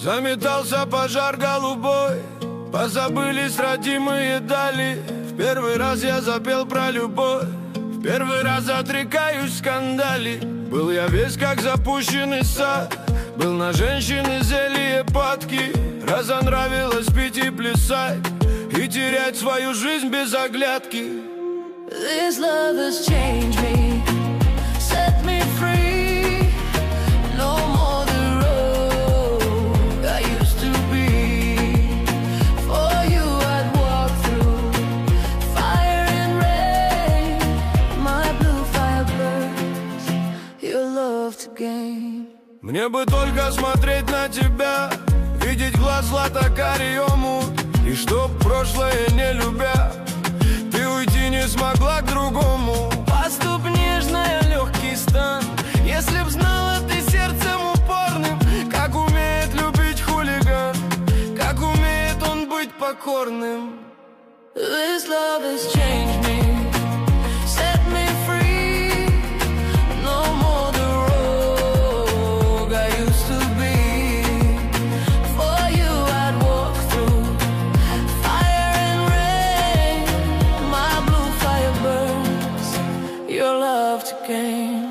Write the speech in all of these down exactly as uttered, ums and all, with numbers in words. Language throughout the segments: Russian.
Заметался пожар голубой, позабылись родимые дали. В первый раз я запел про любовь, в первый раз отрекаюсь скандали. Был я весь как запущенный сад, был на женщины зелье падки. Разонравилось пить и плясать, и терять свою жизнь без оглядки. This love has changed me, set me free. No more the road I used to be. For you I'd walk through fire and rain. My blue fire burns, your love to gain. Мне бы только смотреть на тебя, видеть глаз злато-карий омут, и чтоб прошлое не любя, ты уйти не смогла к другому. Поступ нежная, легкий стан. Если б знала ты сердцем упорным, как умеет любить хулиган, как умеет он быть покорным. This love has changed me, set me free. No more the road I used to be. For you I'd walk through fire and rain. My blue fire burns, your love to gain.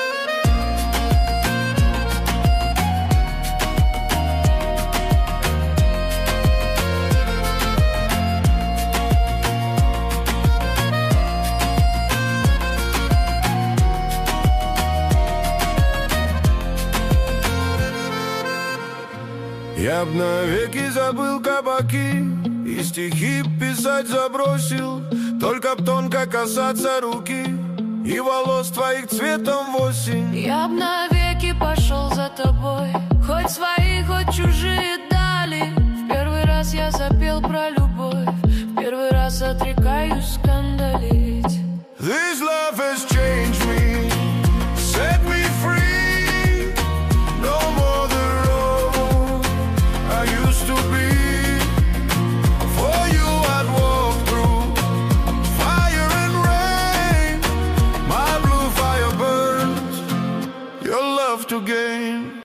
Я б навеки забыл кабаки и стихи писать забросил. Только б тонко касаться руки и волос твоих цветом в осень. Я б навеки пошел за тобой, хоть свои, хоть чужие дали. В первый раз я запел про любовь, в первый раз отрекаюсь скандалить. This love has changed.